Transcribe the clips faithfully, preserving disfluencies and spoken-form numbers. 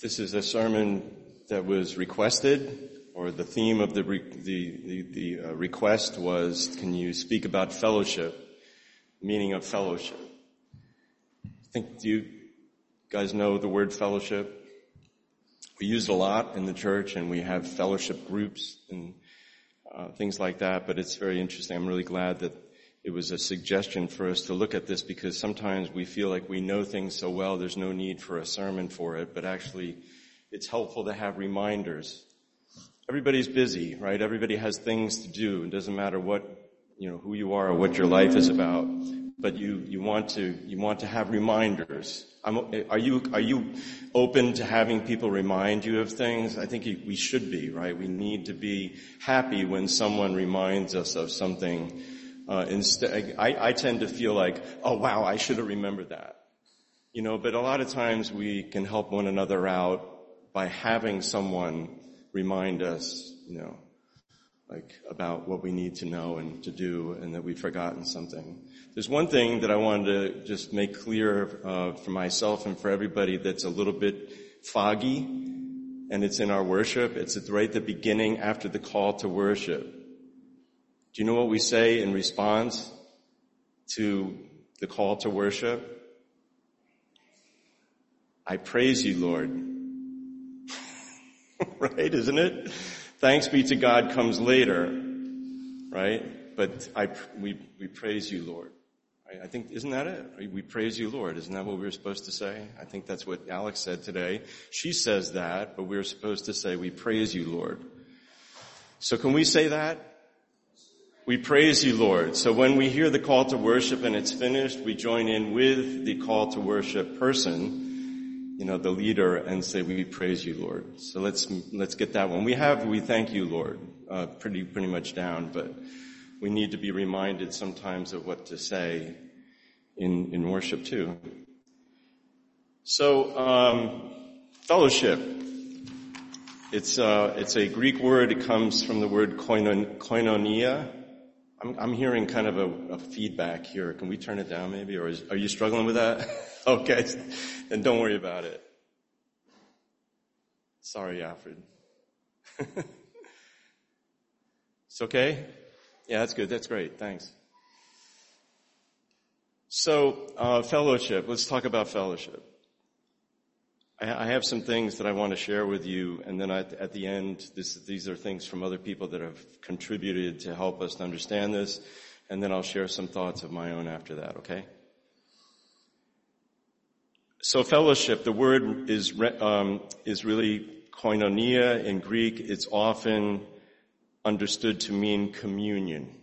This is a sermon that was requested, or the theme of the re- the the, the uh, request was, can you speak about fellowship, meaning of fellowship? I think, do you guys know the word fellowship? We use it a lot in the church, and we have fellowship groups and uh, things like that, but it's very interesting. I'm really glad that it was a suggestion for us to look at this, because sometimes we feel like we know things so well there's no need for a sermon for it, but actually it's helpful to have reminders. Everybody's busy, right? Everybody has things to do. It doesn't matter what, you know, who you are or what your life is about, but you, you want to, you want to have reminders. I'm, are you, are you open to having people remind you of things? I think we should be, right? We need to be happy when someone reminds us of something. Uh, instead, I, I tend to feel like, oh wow, I should have remembered that. You know, but a lot of times we can help one another out by having someone remind us, you know, like about what we need to know and to do, and that we've forgotten something. There's one thing that I wanted to just make clear uh, for myself and for everybody that's a little bit foggy, and it's in our worship. It's at right at the beginning after the call to worship. Do you know what we say in response to the call to worship? I praise you, Lord. Right, isn't it? Thanks be to God comes later, right? But I, we, we praise you, Lord. I think, isn't that it? We praise you, Lord. Isn't that what we were supposed to say? I think that's what Alex said today. She says that, but we're supposed to say, we praise you, Lord. So can we say that? We praise you, Lord. So when we hear the call to worship and it's finished, we join in with the call to worship person, you know, the leader, and say, we praise you, Lord. So let's, let's get that one. We have, we thank you, Lord, uh, pretty, pretty much down, but we need to be reminded sometimes of what to say in, in worship too. So, um, fellowship. It's, uh, it's a Greek word. It comes from the word koinon, koinonia. I'm, I'm hearing kind of a, a feedback here. Can we turn it down maybe? Or is, are you struggling with that? Okay. Then don't worry about it. Sorry, Alfred. It's okay? Yeah, that's good. That's great. Thanks. So, uh, fellowship. Let's talk about fellowship. I have some things that I want to share with you, and then at, at the end, this, these are things from other people that have contributed to help us to understand this, and then I'll share some thoughts of my own after that, okay? So fellowship, the word is um, is really koinonia in Greek. It's often understood to mean communion.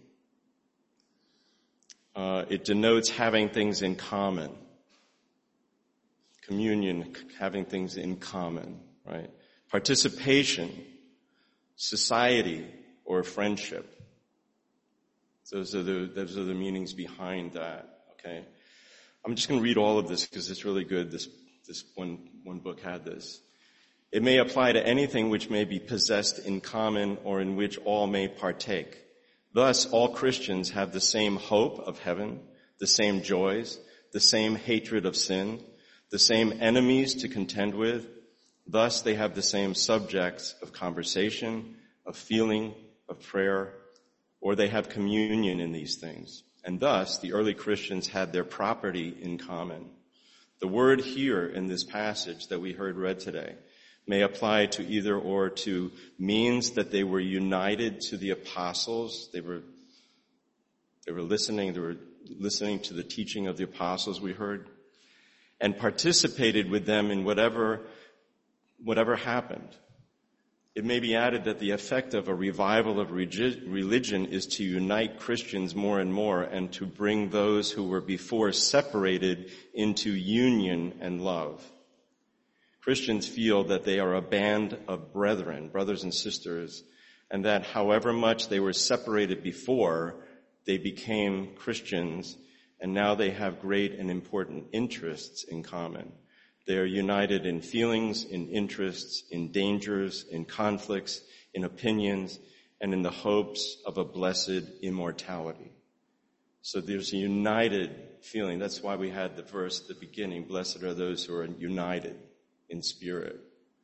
Uh, it denotes having things in common. Communion, having things in common, right? Participation, society, or friendship. Those are the, those are the meanings behind that, okay? I'm just going to read all of this because it's really good. This, this one, one book had this. It may apply to anything which may be possessed in common or in which all may partake. Thus, all Christians have the same hope of heaven, the same joys, the same hatred of sin, the same enemies to contend with. Thus, they have the same subjects of conversation, of feeling, of prayer, or they have communion in these things. And thus, the early Christians had their property in common. The word here in this passage that we heard read today may apply to either or to means that they were united to the apostles. They were, they were listening, they were listening to the teaching of the apostles we heard, and participated with them in whatever, whatever happened. It may be added that the effect of a revival of religion is to unite Christians more and more and to bring those who were before separated into union and love. Christians feel that they are a band of brethren, brothers and sisters, and that however much they were separated before, they became Christians, and now they have great and important interests in common. They are united in feelings, in interests, in dangers, in conflicts, in opinions, and in the hopes of a blessed immortality. So there's a united feeling. That's why we had the verse at the beginning, blessed are those who are united in spirit.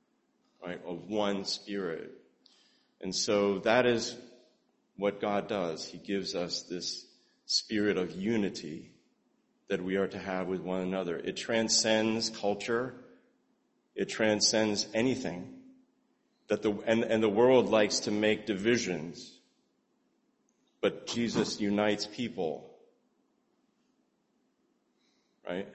right? Of one Spirit. And so that is what God does. He gives us this spirit of unity that we are to have with one another. It transcends culture. It transcends anything. That the and, and the world likes to make divisions. But Jesus unites people. Right?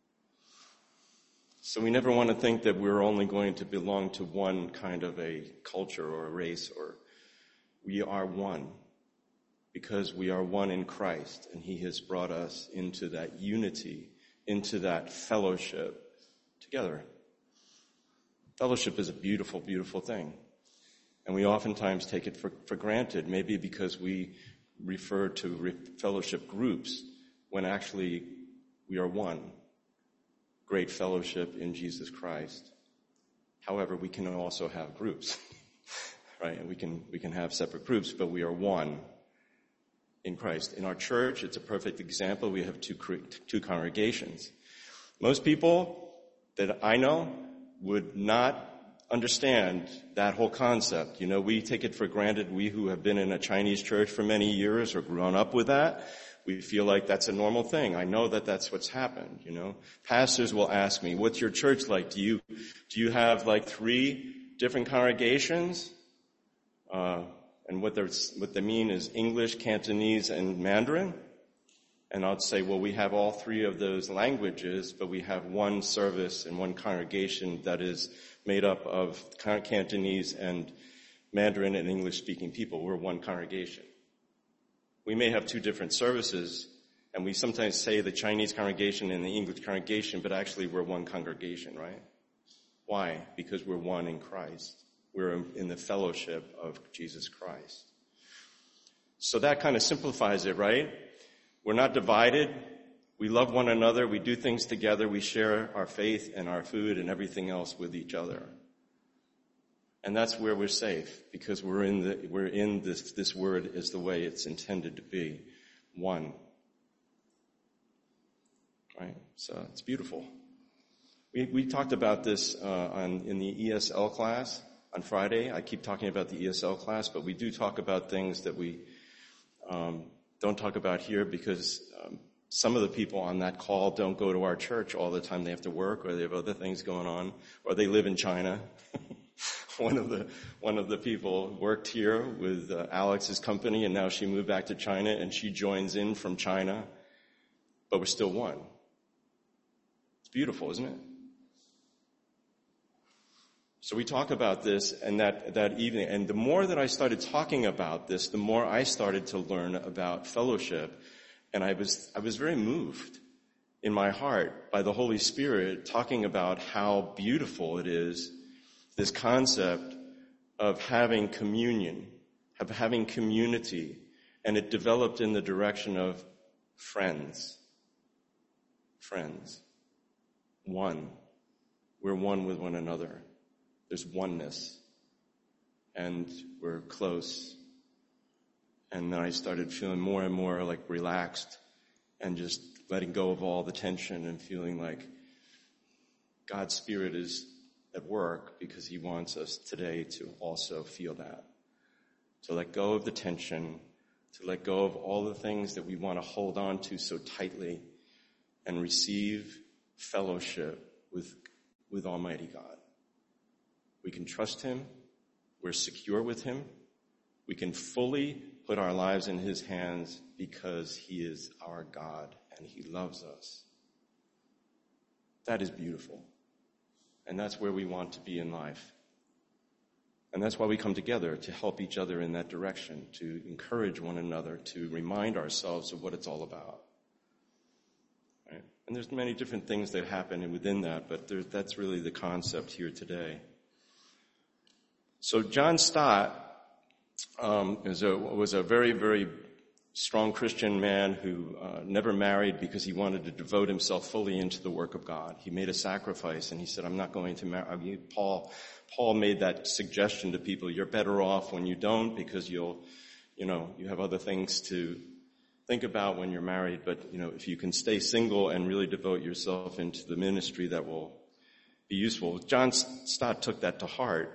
So we never want to think that we're only going to belong to one kind of a culture or a race, or we are one because we are one in Christ, and he has brought us into that unity, into that fellowship together. Fellowship is a beautiful, beautiful thing. And we oftentimes take it for, for granted, maybe because we refer to re- fellowship groups when actually we are one. Great fellowship in Jesus Christ. However, we can also have groups, right? And we can, we can have separate groups, but we are one in Christ. In our church, it's a perfect example. We have two, two congregations. Most people that I know would not understand that whole concept. You know, we take it for granted, we who have been in a Chinese church for many years or grown up with that, we feel like that's a normal thing. I know that that's what's happened, you know. Pastors will ask me, what's your church like? Do you, do you have like three different congregations? Uh, and what they're, what they mean is English, Cantonese, and Mandarin. And I'd say, well, we have all three of those languages, but we have one service and one congregation that is made up of Cantonese and Mandarin and English-speaking people. We're one congregation. We may have two different services, and we sometimes say the Chinese congregation and the English congregation, but actually we're one congregation, right? Why? Because we're one in Christ. We're in the fellowship of Jesus Christ. So that kind of simplifies it, right? We're not divided. We love one another. We do things together. We share our faith and our food and everything else with each other. And that's where we're safe, because we're in the, we're in this, this word is the way it's intended to be. One. Right? So it's beautiful. We, we talked about this, uh, on, in the E S L class on Friday. I keep talking about the E S L class, but we do talk about things that we, um, don't talk about here because, um, some of the people on that call don't go to our church all the time. They have to work, or they have other things going on, or they live in China. One of the one of the people worked here with uh, Alex's company, and now she moved back to China, and she joins in from China, but we're still one. It's beautiful, isn't it? So we talk about this and that that evening, and the more that I started talking about this, the more I started to learn about fellowship, and I was I was very moved in my heart by the Holy Spirit talking about how beautiful it is, this concept of having communion, of having community, and it developed in the direction of friends. Friends. One. We're one with one another. There's oneness. And we're close. And then I started feeling more and more like relaxed and just letting go of all the tension and feeling like God's Spirit is at work, because he wants us today to also feel that. To let go of the tension, to let go of all the things that we want to hold on to so tightly, and receive fellowship with, with Almighty God. We can trust him. We're secure with him. We can fully put our lives in his hands because he is our God and he loves us. That is beautiful. And that's where we want to be in life. And that's why we come together, to help each other in that direction, to encourage one another, to remind ourselves of what it's all about. Right? And there's many different things that happen within that, but there, that's really the concept here today. So John Stott um, is a, was a very, very strong Christian man who uh, never married because he wanted to devote himself fully into the work of God. He made a sacrifice, and he said, I'm not going to marry. I mean, Paul, Paul made that suggestion to people, you're better off when you don't, because you'll, you know, you have other things to think about when you're married. But, you know, if you can stay single and really devote yourself into the ministry, that will be useful. John Stott took that to heart.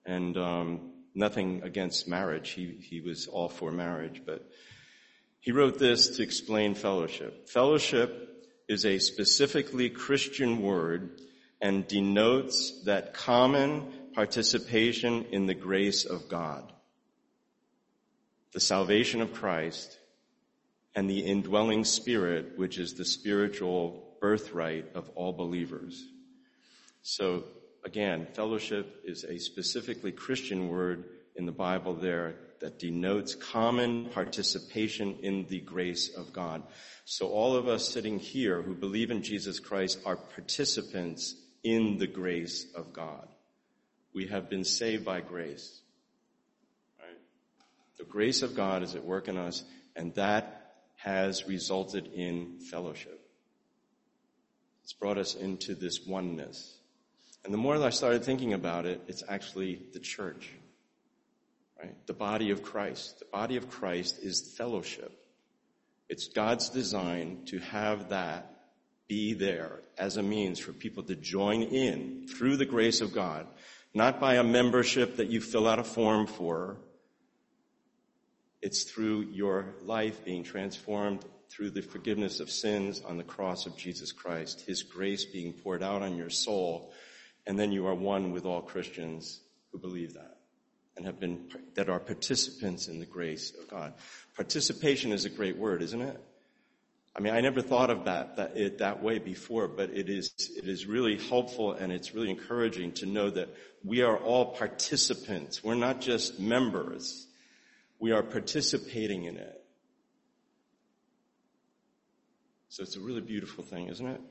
And um, nothing against marriage. He, he was all for marriage, but he wrote this to explain fellowship. Fellowship is a specifically Christian word and denotes that common participation in the grace of God, the salvation of Christ, and the indwelling Spirit, which is the spiritual birthright of all believers. So, again, fellowship is a specifically Christian word in the Bible there that denotes common participation in the grace of God. So all of us sitting here who believe in Jesus Christ are participants in the grace of God. We have been saved by grace. Right? The grace of God is at work in us, and that has resulted in fellowship. It's brought us into this oneness. And the more that I started thinking about it, it's actually the church, right? The body of Christ. The body of Christ is fellowship. It's God's design to have that be there as a means for people to join in through the grace of God, not by a membership that you fill out a form for. It's through your life being transformed through the forgiveness of sins on the cross of Jesus Christ, His grace being poured out on your soul, and then you are one with all Christians who believe that and have been, that are participants in the grace of God. Participation is a great word, isn't it? I mean, I never thought of that, that it that way before, but it is, it is really helpful and it's really encouraging to know that we are all participants. We're not just members. We are participating in it. So it's a really beautiful thing, isn't it?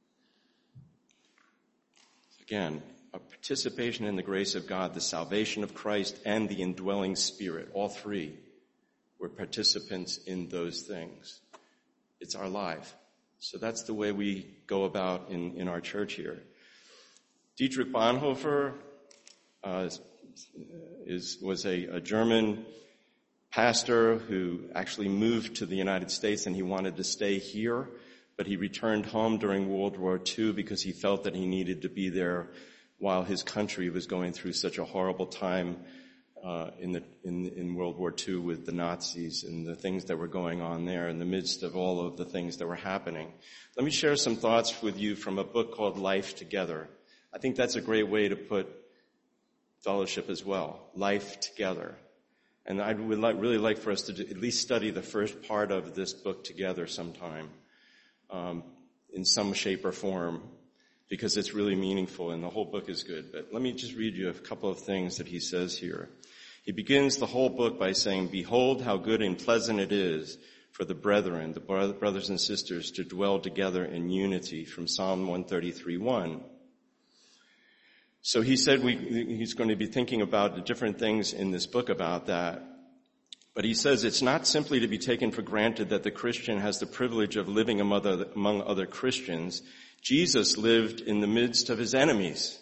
Again, a participation in the grace of God, the salvation of Christ, and the indwelling Spirit. All three. We're participants in those things. It's our life. So that's the way we go about in, in our church here. Dietrich Bonhoeffer uh, is, was a, a German pastor who actually moved to the United States, and he wanted to stay here, but he returned home during World War Two because he felt that he needed to be there while his country was going through such a horrible time uh, in the in, in World War Two with the Nazis and the things that were going on there in the midst of all of the things that were happening. Let me share some thoughts with you from a book called Life Together. I think that's a great way to put fellowship as well. Life together. And I would like, really like for us to do, at least study the first part of this book together sometime, um, in some shape or form, because it's really meaningful and the whole book is good. But let me just read you a couple of things that he says here. He begins the whole book by saying, "Behold how good and pleasant it is for the brethren, the brothers and sisters, to dwell together in unity," from Psalm one thirty-three one. So he said we, he's going to be thinking about the different things in this book about that. But he says it's not simply to be taken for granted that the Christian has the privilege of living among other, among other Christians. Jesus lived in the midst of his enemies.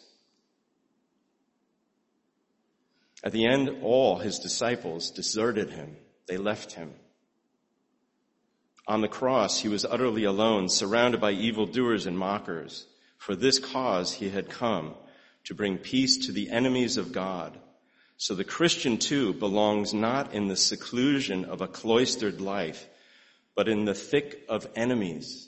At the end, all his disciples deserted him. They left him. On the cross, he was utterly alone, surrounded by evildoers and mockers. For this cause he had come, to bring peace to the enemies of God. So the Christian too belongs not in the seclusion of a cloistered life, but in the thick of enemies.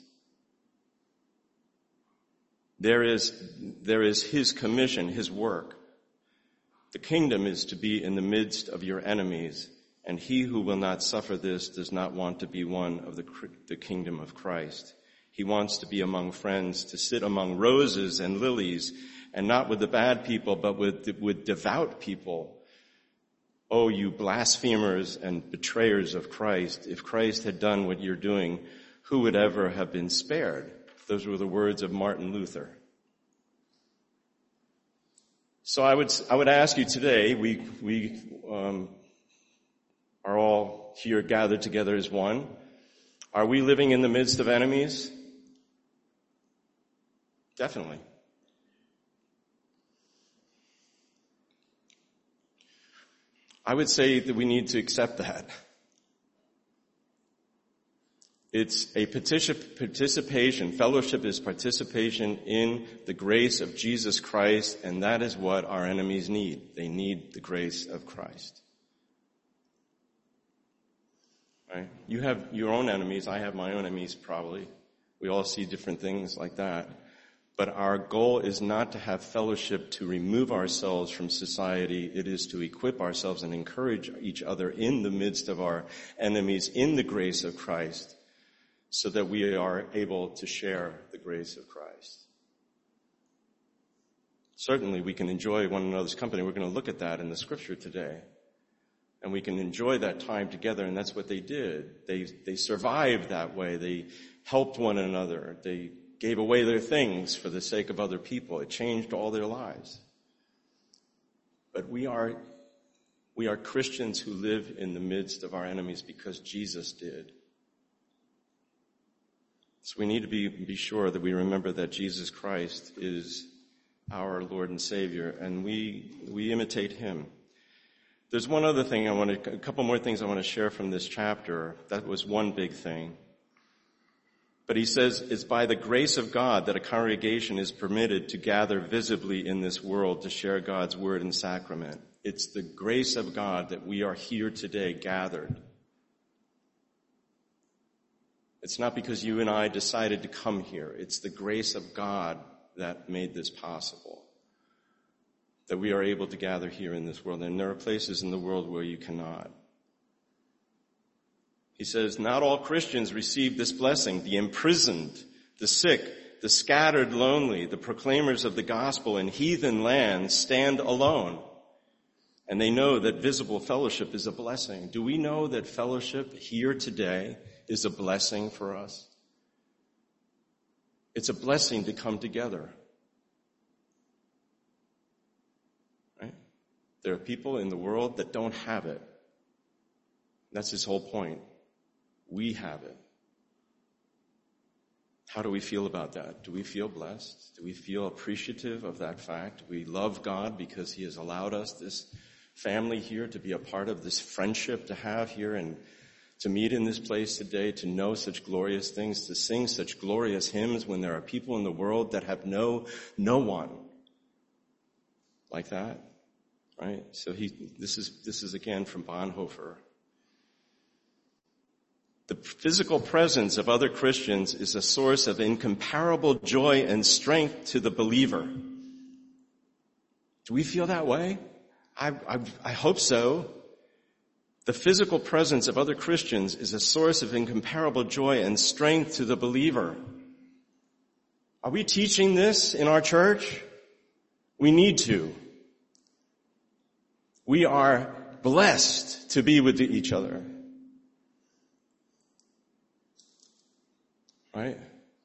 There is, there is his commission, his work. The kingdom is to be in the midst of your enemies, and he who will not suffer this does not want to be one of the, the kingdom of Christ. He wants to be among friends, to sit among roses and lilies, and not with the bad people, but with, with devout people. Oh, you blasphemers and betrayers of Christ, if Christ had done what you're doing, who would ever have been spared? Those were the words of Martin Luther. So I would, I would ask you today, we, we, um, are all here gathered together as one. Are we living in the midst of enemies? Definitely. I would say that we need to accept that. It's a particip- participation. Fellowship is participation in the grace of Jesus Christ, and that is what our enemies need. They need the grace of Christ. Right? You have your own enemies. I have my own enemies, probably. We all see different things like that. But our goal is not to have fellowship to remove ourselves from society. It is to equip ourselves and encourage each other in the midst of our enemies in the grace of Christ, so that we are able to share the grace of Christ. Certainly we can enjoy one another's company. We're going to look at that in the scripture today. And we can enjoy that time together, and that's what they did. They they survived that way. They helped one another. They gave away their things for the sake of other people. It changed all their lives. But we are we are Christians who live in the midst of our enemies because Jesus did. So we need to be, be sure that we remember that Jesus Christ is our Lord and Savior, and we we imitate him. There's one other thing I want to, a couple more things I want to share from this chapter. That was one big thing. But he says it's by the grace of God that a congregation is permitted to gather visibly in this world to share God's word and sacrament. It's the grace of God that we are here today gathered. It's not because you and I decided to come here. It's the grace of God that made this possible, that we are able to gather here in this world. And there are places in the world where you cannot. He says, not all Christians receive this blessing. The imprisoned, the sick, the scattered lonely, the proclaimers of the gospel in heathen lands stand alone. And they know that visible fellowship is a blessing. Do we know that fellowship here today is a blessing for us? It's a blessing to come together. Right? There are people in the world that don't have it. That's his whole point. We have it. How do we feel about that? Do we feel blessed? Do we feel appreciative of that fact? Do we love God because he has allowed us this family here to be a part of this friendship to have here and to meet in this place today, to know such glorious things, to sing such glorious hymns when there are people in the world that have no, no one like that, right? So he, this is, this is again from Bonhoeffer. The physical presence of other Christians is a source of incomparable joy and strength to the believer. Do we feel that way? I, I, I hope so. The physical presence of other Christians is a source of incomparable joy and strength to the believer. Are we teaching this in our church? We need to. We are blessed to be with each other. Right?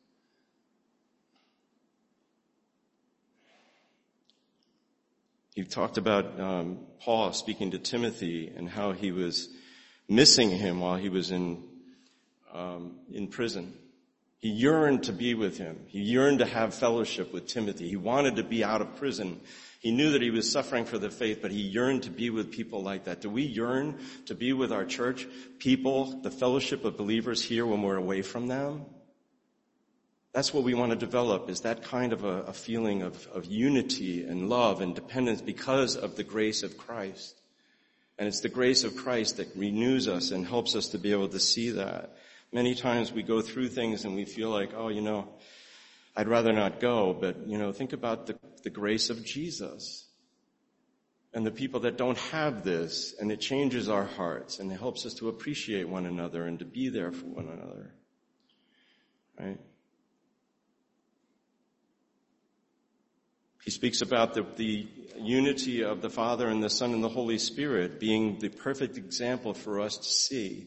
He talked about um, Paul speaking to Timothy and how he was missing him while he was in um, in prison. He yearned to be with him. He yearned to have fellowship with Timothy. He wanted to be out of prison. He knew that he was suffering for the faith, but he yearned to be with people like that. Do we yearn to be with our church people, the fellowship of believers here when we're away from them? That's what we want to develop, is that kind of a, a feeling of, of unity and love and dependence because of the grace of Christ. And it's the grace of Christ that renews us and helps us to be able to see that. Many times we go through things and we feel like, oh, you know, I'd rather not go. But, you know, think about the, the grace of Jesus and the people that don't have this. And it changes our hearts and it helps us to appreciate one another and to be there for one another. Right? He speaks about the, the unity of the Father and the Son and the Holy Spirit being the perfect example for us to see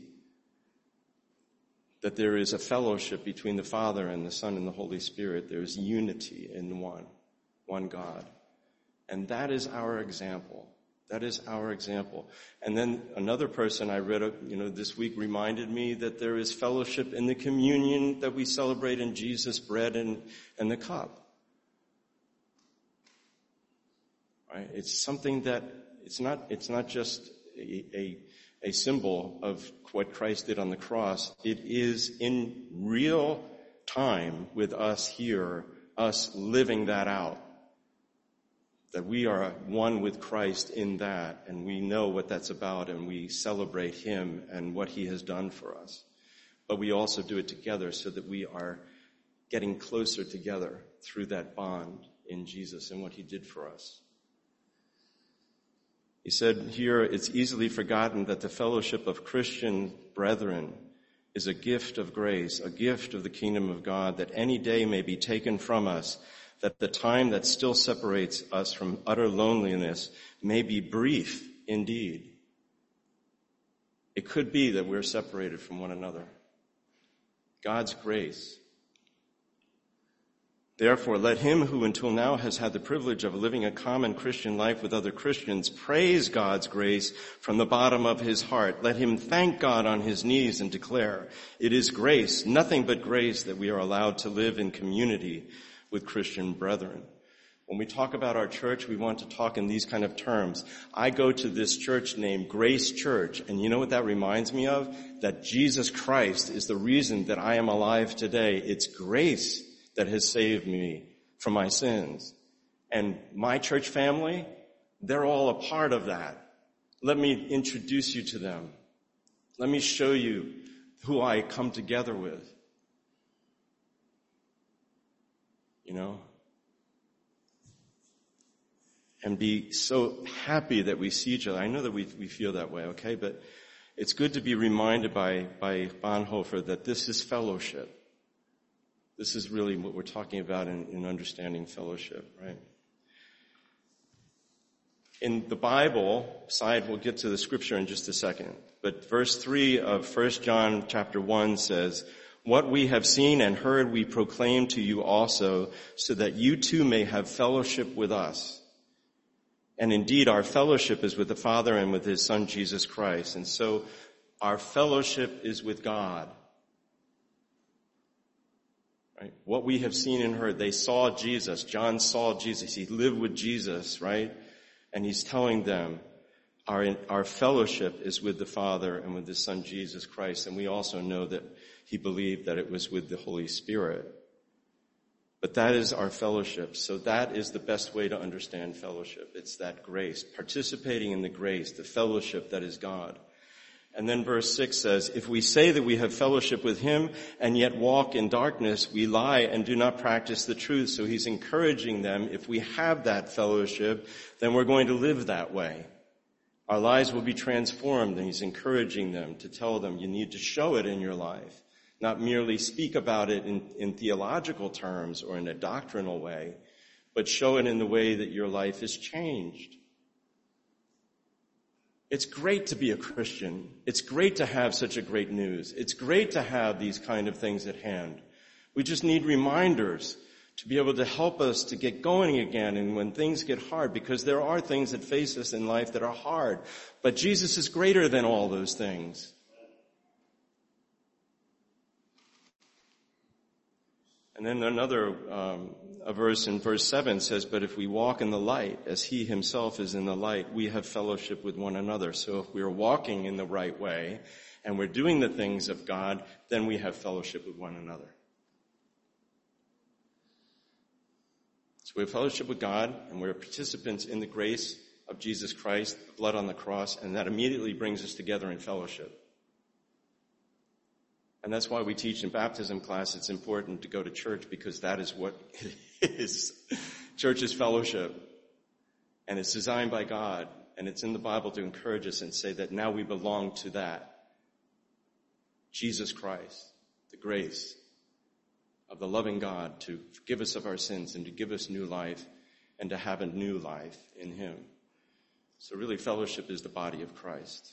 that there is a fellowship between the Father and the Son and the Holy Spirit. There is unity in one, one God. And that is our example. That is our example. And then another person I read, you know, this week reminded me that there is fellowship in the communion that we celebrate in Jesus' bread and, and the cup. Right? It's something that it's not. It's not just a, a a symbol of what Christ did on the cross. It is in real time with us here, us living that out. That we are one with Christ in that, and we know what that's about, and we celebrate him and what he has done for us. But we also do it together so that we are getting closer together through that bond in Jesus and what he did for us. He said here, it's easily forgotten that the fellowship of Christian brethren is a gift of grace, a gift of the kingdom of God, that any day may be taken from us, that the time that still separates us from utter loneliness may be brief indeed. It could be that we're separated from one another. God's grace. Therefore, let him who until now has had the privilege of living a common Christian life with other Christians praise God's grace from the bottom of his heart. Let him thank God on his knees and declare, it is grace, nothing but grace, that we are allowed to live in community with Christian brethren. When we talk about our church, we want to talk in these kind of terms. I go to this church named Grace Church, and you know what that reminds me of? That Jesus Christ is the reason that I am alive today. It's grace that has saved me from my sins. And my church family, they're all a part of that. Let me introduce you to them. Let me show you who I come together with. You know? And be so happy that we see each other. I know that we we feel that way, okay? But it's good to be reminded by, by Bonhoeffer that this is fellowship. This is really what we're talking about in, in understanding fellowship, right? In the Bible side, we'll get to the scripture in just a second. But verse three of First John chapter one says, what we have seen and heard we proclaim to you also, so that you too may have fellowship with us. And indeed, our fellowship is with the Father and with his Son, Jesus Christ. And so our fellowship is with God. Right? What we have seen and heard, they saw Jesus. John saw Jesus. He lived with Jesus, right? And he's telling them our, our fellowship is with the Father and with his Son, Jesus Christ. And we also know that he believed that it was with the Holy Spirit. But that is our fellowship. So that is the best way to understand fellowship. It's that grace, participating in the grace, the fellowship that is God. And then verse six says, if we say that we have fellowship with him and yet walk in darkness, we lie and do not practice the truth. So he's encouraging them, if we have that fellowship, then we're going to live that way. Our lives will be transformed, and he's encouraging them to tell them you need to show it in your life. Not merely speak about it in, in theological terms or in a doctrinal way, but show it in the way that your life is changed. It's great to be a Christian. It's great to have such a great news. It's great to have these kind of things at hand. We just need reminders to be able to help us to get going again and when things get hard, because there are things that face us in life that are hard. But Jesus is greater than all those things. And then another um, a verse in verse seven says, but if we walk in the light as he himself is in the light, we have fellowship with one another. So if we're walking in the right way and we're doing the things of God, then we have fellowship with one another. So we have fellowship with God, and we're participants in the grace of Jesus Christ, the blood on the cross, and that immediately brings us together in fellowship. And that's why we teach in baptism class it's important to go to church, because that is what it is. Church is fellowship. And it's designed by God. And it's in the Bible to encourage us and say that now we belong to that. Jesus Christ, the grace of the loving God to forgive us of our sins and to give us new life and to have a new life in him. So really, fellowship is the body of Christ.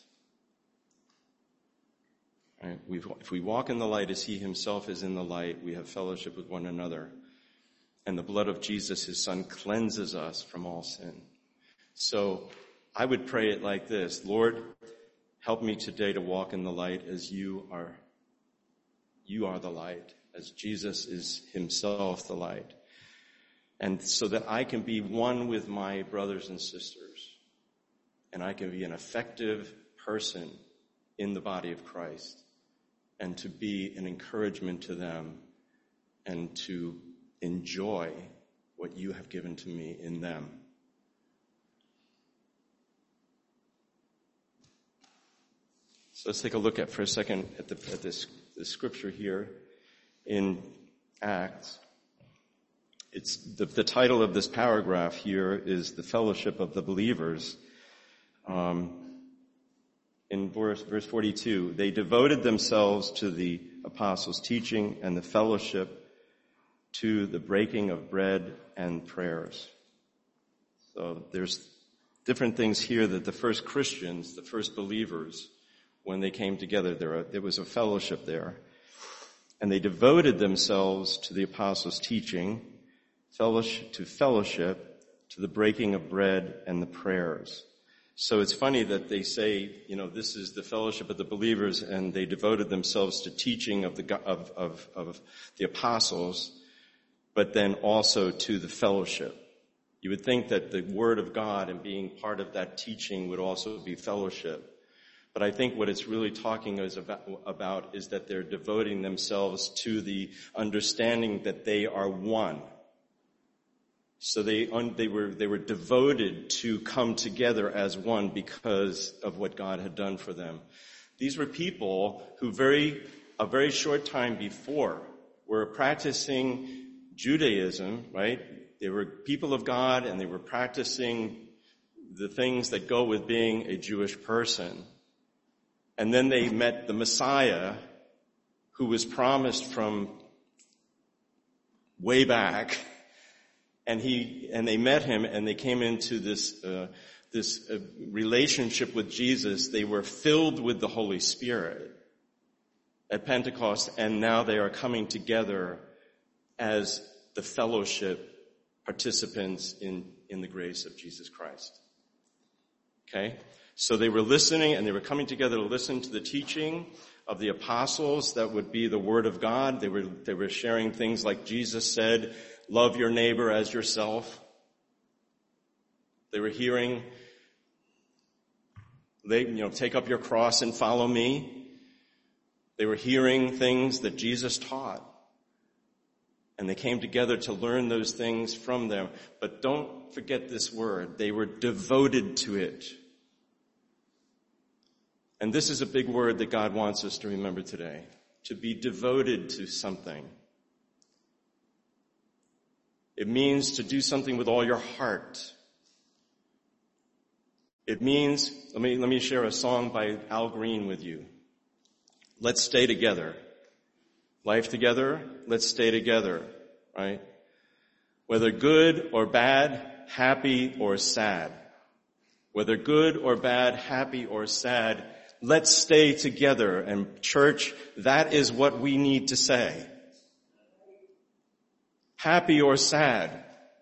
Right? We've, if we walk in the light as he himself is in the light, we have fellowship with one another. And the blood of Jesus, his son, cleanses us from all sin. So I would pray it like this: Lord, help me today to walk in the light as you are. You are the light, as Jesus is himself the light. And so that I can be one with my brothers and sisters. And I can be an effective person in the body of Christ and to be an encouragement to them and to enjoy what you have given to me in them. So let's take a look at for a second at, the, at this, this scripture here in Acts. It's the, the title of this paragraph here is the fellowship of the believers. Um, in verse, verse forty-two, they devoted themselves to the apostles' teaching and the fellowship, to the breaking of bread and prayers. So there's different things here that the first Christians, the first believers, when they came together, there, there was a fellowship there. And they devoted themselves to the apostles' teaching, fellowship, to fellowship, to the breaking of bread and the prayers. So it's funny that they say, you know, this is the fellowship of the believers, and they devoted themselves to teaching of the of of, of the apostles, but then also to the fellowship. You would think that the Word of God and being part of that teaching would also be fellowship. But I think what it's really talking is about, about is that they're devoting themselves to the understanding that they are one. So they they were they were devoted to come together as one because of what God had done for them. These were people who very a very short time before were practicing Judaism, right? They were people of God and they were practicing the things that go with being a Jewish person. And then they met the Messiah, who was promised from way back, and he and they met him, and they came into this uh, this uh, relationship with Jesus. They were filled with the Holy Spirit at Pentecost, and now they are coming together as the fellowship participants in in the grace of Jesus Christ. Okay? So they were listening, and they were coming together to listen to the teaching of the apostles. That would be the Word of God. They were they were sharing things like Jesus said, love your neighbor as yourself. They were hearing, they, you know, take up your cross and follow me. They were hearing things that Jesus taught. And they came together to learn those things from them. But don't forget this word. They were devoted to it. And this is a big word that God wants us to remember today. To be devoted to something. It means to do something with all your heart. It means, let me, let me share a song by Al Green with you. Let's stay together. Life together, let's stay together, right? Whether good or bad, happy or sad. Whether good or bad, happy or sad, let's stay together. And church, that is what we need to say. Happy or sad.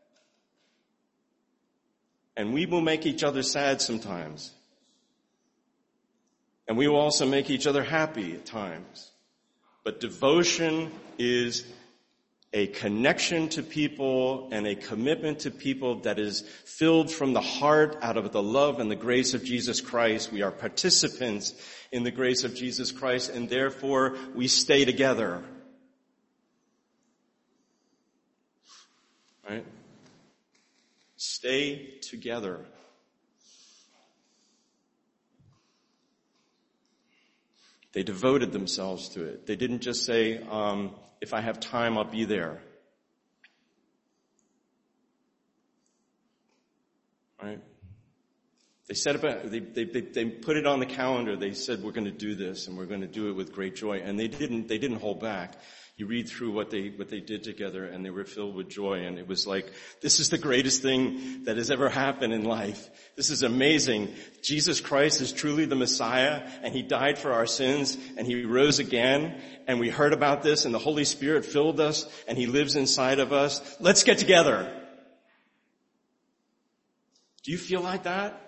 And we will make each other sad sometimes. And we will also make each other happy at times. But devotion is a connection to people and a commitment to people that is filled from the heart out of the love and the grace of Jesus Christ. We are participants in the grace of Jesus Christ, and therefore we stay together. Right? Stay together. They devoted themselves to it. They didn't just say, um, if I have time, I'll be there. Right? They said about, they, they, they, they put it on the calendar. They said, we're going to do this, and we're going to do it with great joy. And they didn't, they didn't hold back. You read through what they, what they did together, and they were filled with joy. And it was like, this is the greatest thing that has ever happened in life. This is amazing. Jesus Christ is truly the Messiah, and He died for our sins, and He rose again. And we heard about this, and the Holy Spirit filled us, and He lives inside of us. Let's get together. Do you feel like that?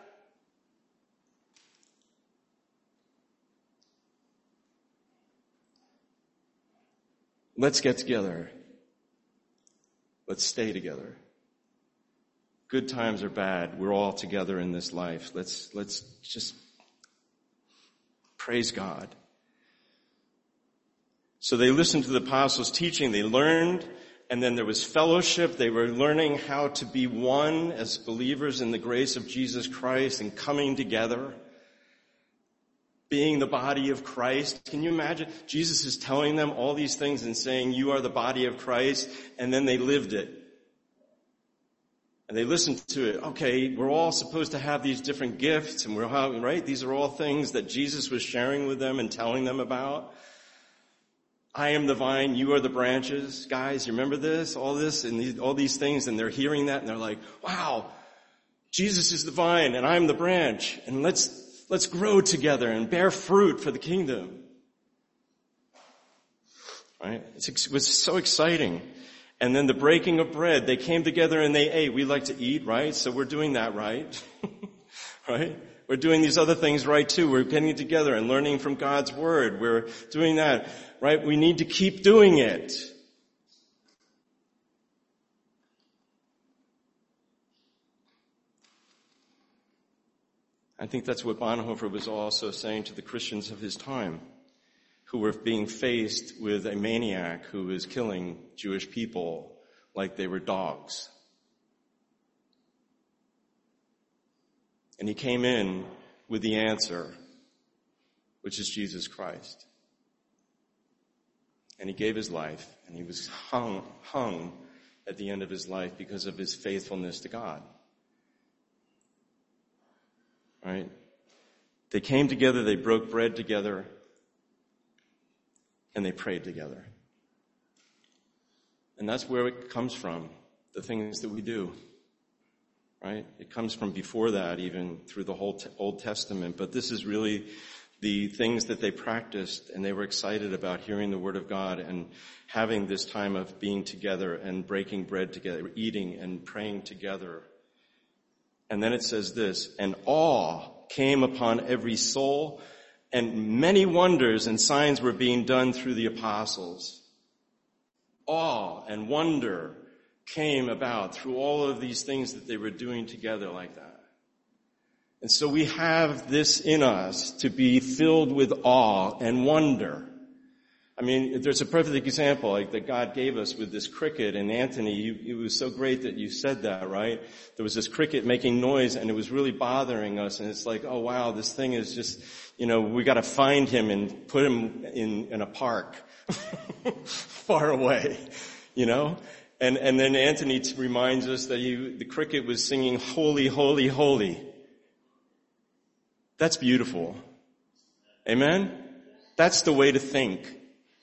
Let's get together. Let's stay together. Good times or bad, we're all together in this life. Let's, let's just Praise God. So they listened to the apostles' teaching. They learned, and then there was fellowship. They were learning how to be one as believers in the grace of Jesus Christ and coming together, being the body of Christ. Can you imagine? Jesus is telling them all these things and saying, you are the body of Christ, and then they lived it. And they listened to it. Okay, we're all supposed to have these different gifts, and we're having, right? These are all things that Jesus was sharing with them and telling them about. I am the vine, you are the branches. Guys, you remember this? All this and these, all these things, and they're hearing that and they're like, wow, Jesus is the vine and I'm the branch, and let's, let's grow together and bear fruit for the kingdom. Right? It's, it was so exciting. And then the breaking of bread, they came together and they ate. We like to eat, right? So we're doing that right. Right? We're doing these other things right too. We're getting together and learning from God's word. We're doing that, right? We need to keep doing it. I think that's what Bonhoeffer was also saying to the Christians of his time, who were being faced with a maniac who was killing Jewish people like they were dogs. And he came in with the answer, which is Jesus Christ. And he gave his life, and he was hung, hung at the end of his life because of his faithfulness to God. Right? They came together, they broke bread together, and they prayed together. And that's where it comes from, the things that we do. Right? It comes from before that, even through the whole Old Testament. But this is really the things that they practiced, and they were excited about hearing the Word of God and having this time of being together and breaking bread together, eating and praying together. And then it says this, and awe came upon every soul, and many wonders and signs were being done through the apostles. Awe and wonder came about through all of these things that they were doing together like that. And so we have this in us to be filled with awe and wonder. I mean, there's a perfect example like that God gave us with this cricket. And Anthony, you, it was so great that you said that, right? There was this cricket making noise and it was really bothering us. And it's like, oh wow, this thing is just, you know, we got to find him and put him in, in a park far away, you know? And, and then Anthony t- reminds us that he, the cricket was singing, holy, holy, holy. That's beautiful. Amen? That's the way to think.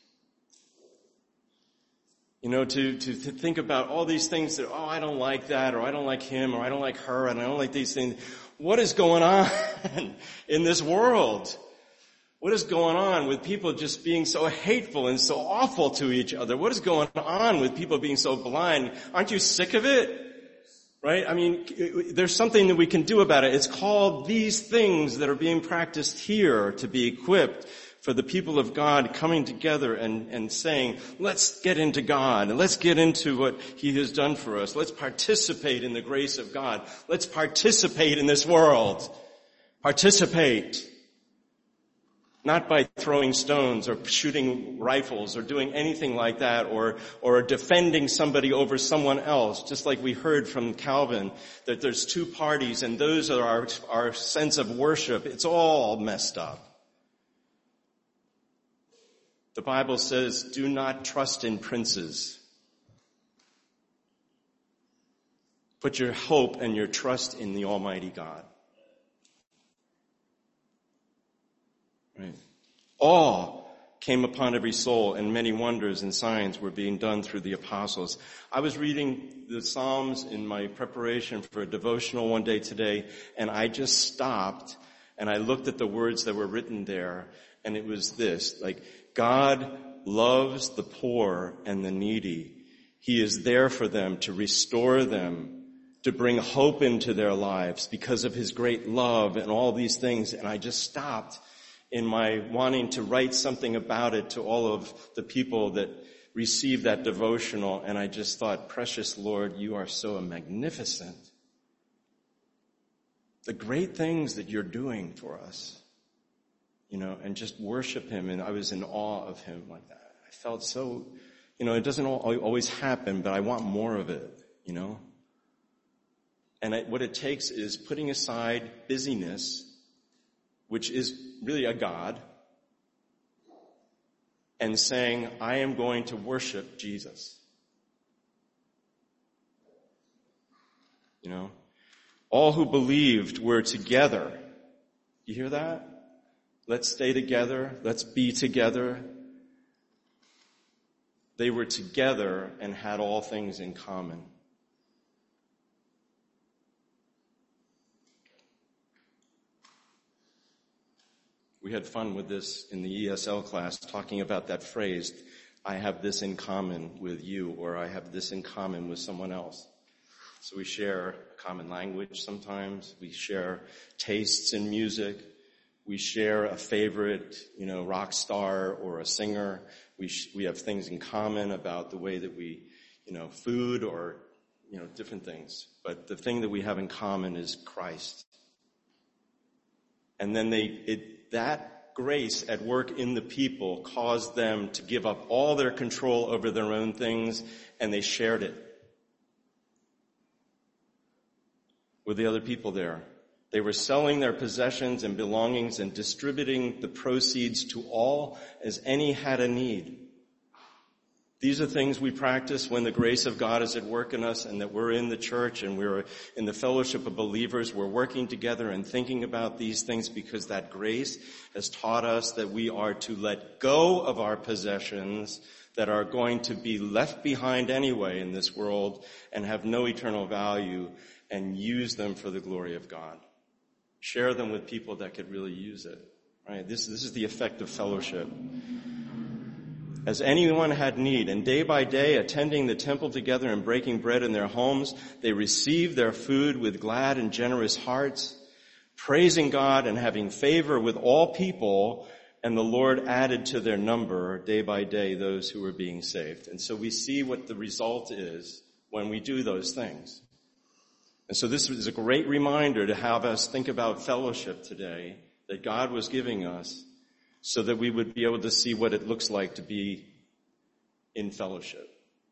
You know, to, to, to think about all these things that, oh, I don't like that, or I don't like him, or I don't like her, and I don't like these things. What is going on in this world? What is going on with people just being so hateful and so awful to each other? What is going on with people being so blind? Aren't you sick of it? Right? I mean, there's something that we can do about it. It's called these things that are being practiced here to be equipped for the people of God coming together and, and saying, let's get into God and let's get into what He has done for us. Let's participate in the grace of God. Let's participate in this world. Participate. Not by throwing stones or shooting rifles or doing anything like that, or or defending somebody over someone else, just like we heard from Calvin, that there's two parties and those are our, our sense of worship. It's all messed up. The Bible says, do not trust in princes. Put your hope and your trust in the Almighty God. Right. Awe came upon every soul, and many wonders and signs were being done through the apostles. I was reading the Psalms in my preparation for a devotional one day today, and I just stopped and I looked at the words that were written there, and it was this, like, God loves the poor and the needy. He is there for them to restore them, to bring hope into their lives because of His great love and all these things. And I just stopped in my wanting to write something about it to all of the people that received that devotional. And I just thought, precious Lord, you are so magnificent. The great things that you're doing for us. you know, and just worship him. And I was in awe of him like that. I felt so, you know, it doesn't always happen, but I want more of it, you know. And it, what it takes is putting aside busyness, which is really a god, and saying, I am going to worship Jesus. You know, all who believed were together. You hear that? Let's stay together. Let's be together. They were together and had all things in common. We had fun with this in the E S L class, talking about that phrase, I have this in common with you, or I have this in common with someone else. So we share a common language sometimes. We share tastes in music. We share a favorite, you know, rock star or a singer. We sh- we have things in common about the way that we, you know, food or, you know, different things. But the thing that we have in common is Christ. And then they, it, that grace at work in the people caused them to give up all their control over their own things, and they shared it with the other people there. They were selling their possessions and belongings and distributing the proceeds to all as any had a need. These are things we practice when the grace of God is at work in us and that we're in the church and we're in the fellowship of believers. We're working together and thinking about these things because that grace has taught us that we are to let go of our possessions that are going to be left behind anyway in this world and have no eternal value, and use them for the glory of God. Share them with people that could really use it. Right? This, this is the effect of fellowship. As anyone had need, and day by day attending the temple together and breaking bread in their homes, they received their food with glad and generous hearts, praising God and having favor with all people, and the Lord added to their number day by day those who were being saved. And so we see what the result is when we do those things. And so this is a great reminder to have us think about fellowship today that God was giving us, so that we would be able to see what it looks like to be in fellowship.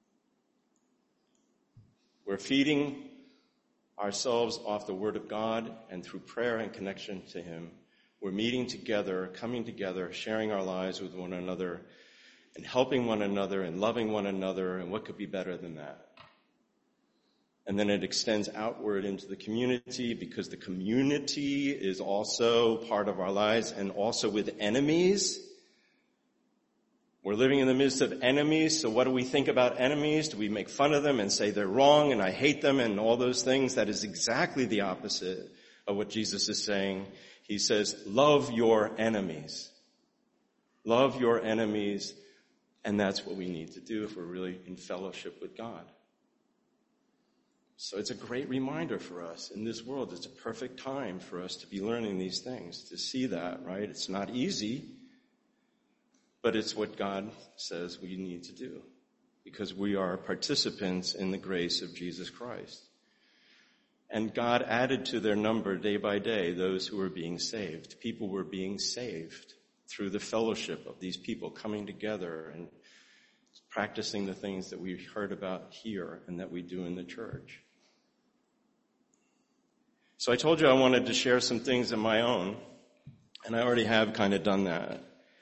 We're feeding ourselves off the Word of God, and through prayer and connection to Him, we're meeting together, coming together, sharing our lives with one another, and helping one another, and loving one another, and what could be better than that? And then it extends outward into the community, because the community is also part of our lives, and also with enemies. We're living in the midst of enemies, so what do we think about enemies? Do we make fun of them and say they're wrong and I hate them and all those things? That is exactly the opposite of what Jesus is saying. He says, love your enemies. Love your enemies, and that's what we need to do if we're really in fellowship with God. So it's a great reminder for us in this world. It's a perfect time for us to be learning these things, to see that, right? It's not easy, but it's what God says we need to do, because we are participants in the grace of Jesus Christ. And God added to their number day by day those who were being saved. People were being saved through the fellowship of these people coming together and practicing the things that we heard about here and that we do in the church. So I told you I wanted to share some things of my own, and I already have kind of done that.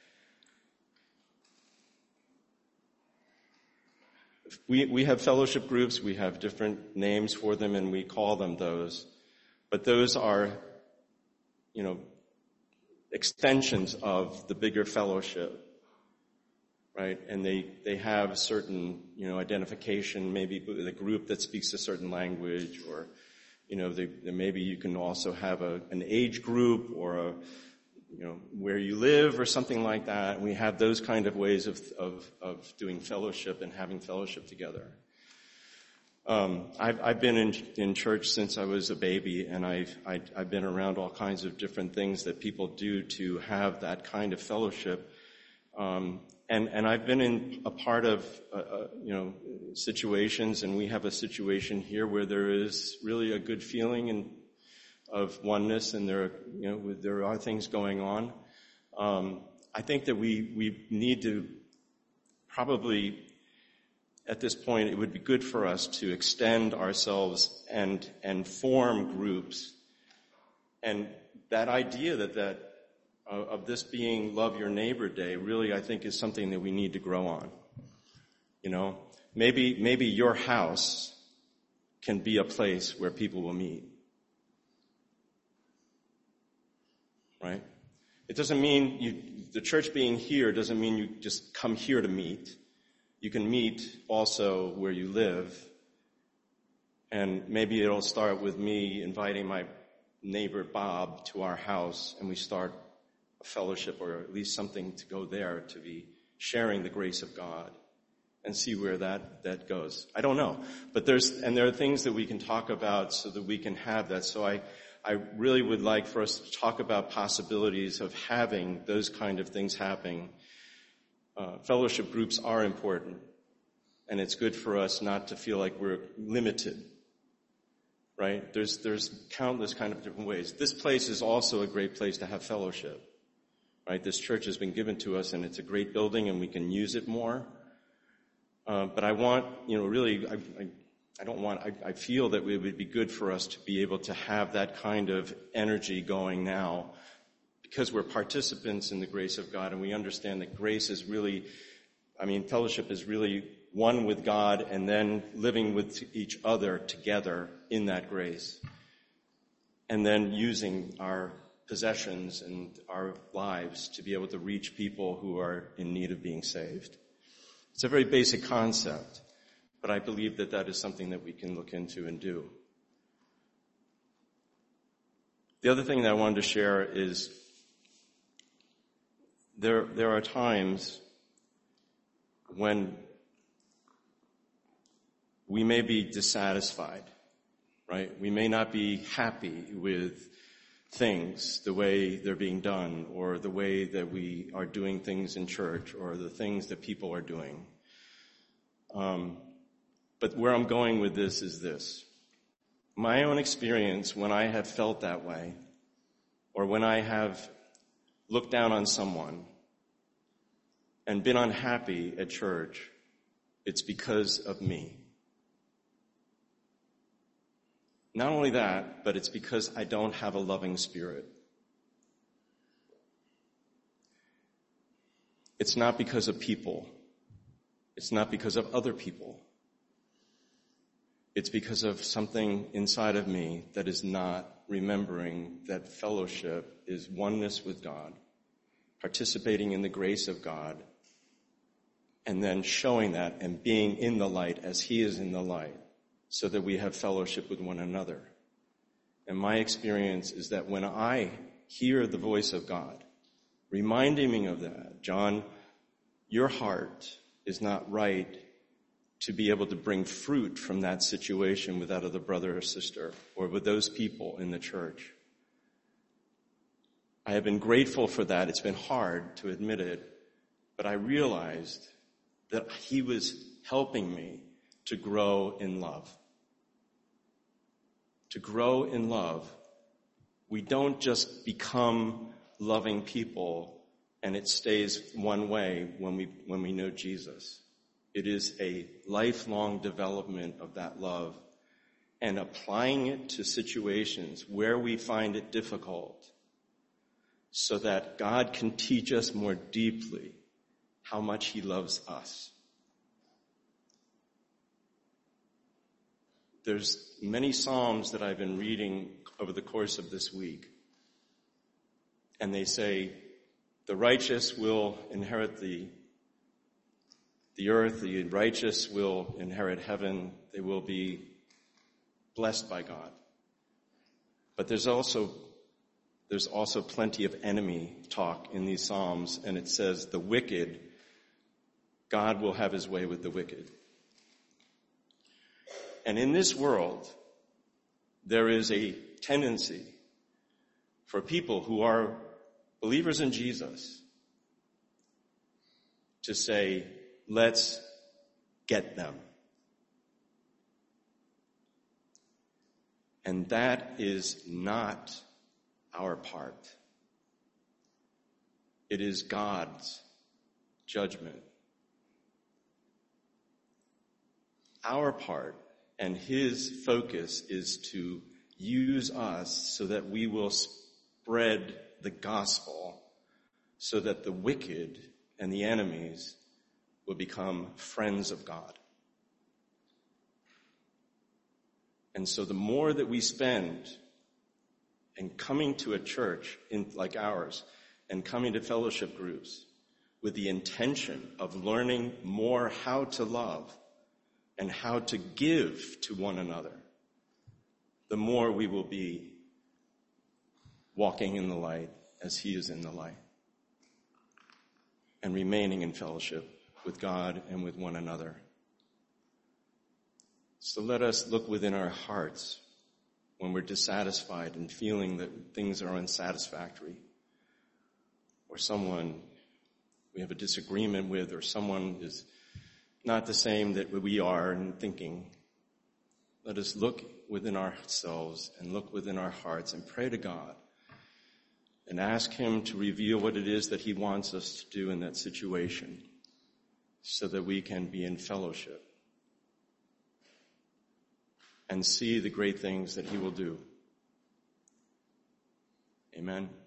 We we have fellowship groups, we have different names for them, and we call them those. But those are, you know, extensions of the bigger fellowship, right? And they, they have a certain, you know, identification, maybe with a group that speaks a certain language, or, you know, they, maybe you can also have a, an age group or a, you know, where you live or something like that. We have those kind of ways of, of, of doing fellowship and having fellowship together. Um, I've, I've been in, in church since I was a baby, and I've, I, I've been around all kinds of different things that people do to have that kind of fellowship. Um, and, and I've been in a part of, uh, uh, you know, situations, and we have a situation here where there is really a good feeling and of oneness, and there, are, you know, there are things going on. Um, I think that we, we need to probably, at this point, it would be good for us to extend ourselves and, and form groups. And that idea that, that uh, of this being Love Your Neighbor Day really, I think, is something that we need to grow on. You know, maybe, maybe your house can be a place where people will meet. Right? It doesn't mean you, the church being here doesn't mean you just come here to meet. You can meet also where you live. And maybe it'll start with me inviting my neighbor Bob to our house, and we start a fellowship, or at least something to go there to be sharing the grace of God, and see where that, that goes. I don't know. But there's, and there are things that we can talk about so that we can have that. So I, I really would like for us to talk about possibilities of having those kind of things happening. Uh, fellowship groups are important, and it's good for us not to feel like we're limited, right? There's, there's countless kind of different ways. This place is also a great place to have fellowship, right? This church has been given to us, and it's a great building, and we can use it more. Uh, but I want, you know, really, I, I, I don't want, I, I feel that it would be good for us to be able to have that kind of energy going now, because we're participants in the grace of God, and we understand that grace is really, I mean, fellowship is really one with God and then living with each other together in that grace. And then using our possessions and our lives to be able to reach people who are in need of being saved. It's a very basic concept, but I believe that that is something that we can look into and do. The other thing that I wanted to share is there, there are times when we may be dissatisfied, right? We may not be happy with things, the way they're being done, or the way that we are doing things in church, or the things that people are doing. Um, but where I'm going with this is this. My own experience, when I have felt that way, or when I have looked down on someone and been unhappy at church, it's because of me. Not only that, but it's because I don't have a loving spirit. It's not because of people. It's not because of other people. It's because of something inside of me that is not remembering that fellowship is oneness with God, participating in the grace of God, and then showing that and being in the light as He is in the light, so that we have fellowship with one another. And my experience is that when I hear the voice of God, reminding me of that, John, your heart is not right to be able to bring fruit from that situation with that other brother or sister, or with those people in the church. I have been grateful for that. It's been hard to admit it, but I realized that He was helping me to grow in love. To grow in love, we don't just become loving people and it stays one way when we when we know Jesus. It is a lifelong development of that love and applying it to situations where we find it difficult, so that God can teach us more deeply how much He loves us. There's many Psalms that I've been reading over the course of this week, and they say, the righteous will inherit the, the earth, the righteous will inherit heaven, they will be blessed by God. But there's also, there's also plenty of enemy talk in these Psalms, and it says the wicked, God will have His way with the wicked. And in this world, there is a tendency for people who are believers in Jesus to say, let's get them. And that is not our part. It is God's judgment. Our part and his focus is to use us so that we will spread the gospel, so that the wicked and the enemies will become friends of God. And so the more that we spend in coming to a church in, like ours, and coming to fellowship groups with the intention of learning more how to love and how to give to one another, the more we will be walking in the light as he is in the light and remaining in fellowship with God and with one another. So let us look within our hearts when we're dissatisfied and feeling that things are unsatisfactory, or someone we have a disagreement with, or someone is not the same that we are in thinking. Let us look within ourselves and look within our hearts and pray to God and ask him to reveal what it is that he wants us to do in that situation so that we can be in fellowship and see the great things that he will do. Amen.